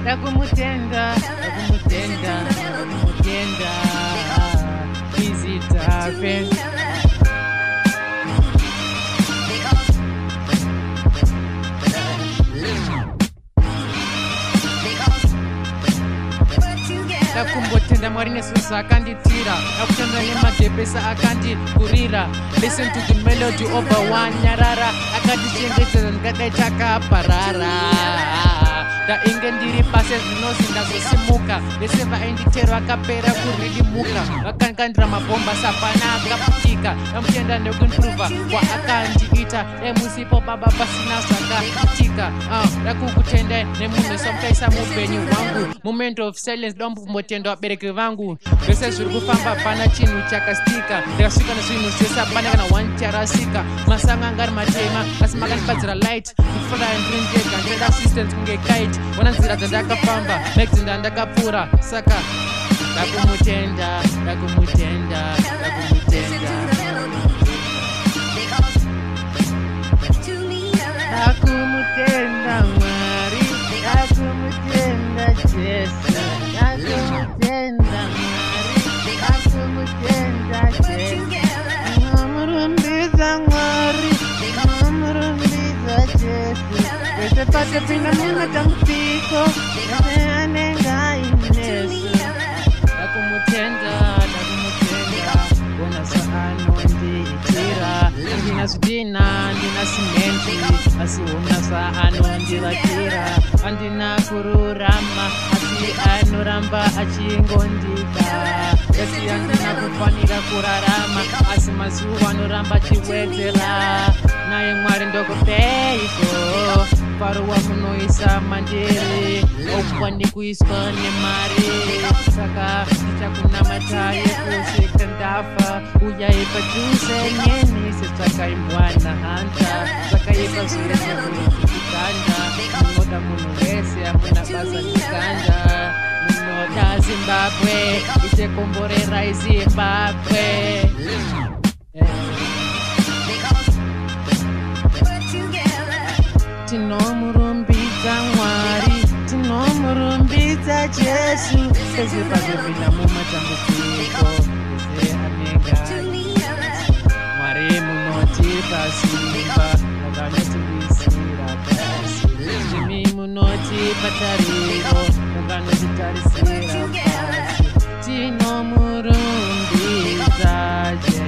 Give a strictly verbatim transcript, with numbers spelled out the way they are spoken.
ndakumutenda ndakumutenda ndakumutenda izitape ndakumbotenda Mwari nesusa akanditira nakutenda nemadhebhesa akandikurira. Listen to the melody over one nyarara akandichengetedza ndingadai takaparara ndainge ndiri pasi zvinozi ndazosimuka vese vainditero akapera kuridimuka vakangandira mabhomba sapana akaputika ndamutenda nekuimprova waakandiita emusipo baba pasina zvakaitika ndakukutendai nemunhu somukaisa mupenyu hwangu moment of silence ndombomutenda vabereki vangu zvese zviri kufamba pana chinhu chakastika ndikasvika nezvinhu zvese hapana kana one charasika masango anga ari matema asi makandipadzira light ndikufara ndiri ndega ndinoda assistance kunge kite ona nzira dzandakafamba megdzinda ndakapfuura saka ndakumutenda ndakumutenda ndakumutenda ndakumutenda Mwari ndakumutenda Jesu ndakumutenda Mwari ndakumutenda Jesu ndamurumbidza Mwari ndamurumbidza Jesu pese pake pina mumatambudziko ese anenge ainesu ndakumutenda ndakumutenda bona saanondiitira andina zvidhina ndina simenti asi ona saanondirakira andina kururama asi anoramba achingondida esi andina kufanira kurarama asi mazuva anoramba achiwedzera naye Mwari ndokupeiko paruwa munoisa mandiri okwani kuiswa nemari saka ndichakunamatai kusvika ndafa uyai padhuze neni sezvakaimbwana hanta zvakaipa zvese kuikanda munoda munhu wese amuna basa ndikanda munoda Zimbabwe ichekomborerai Zimbabwe tinomurumbidza Mwari tinomurumbidza Jesu pese pazopinda mumatambudziko ese anenge Mwari munotipa simba mukanotiwisira pasi imi munotipa tariro mukanotitarisira pasi tinomurumbidza Jesu.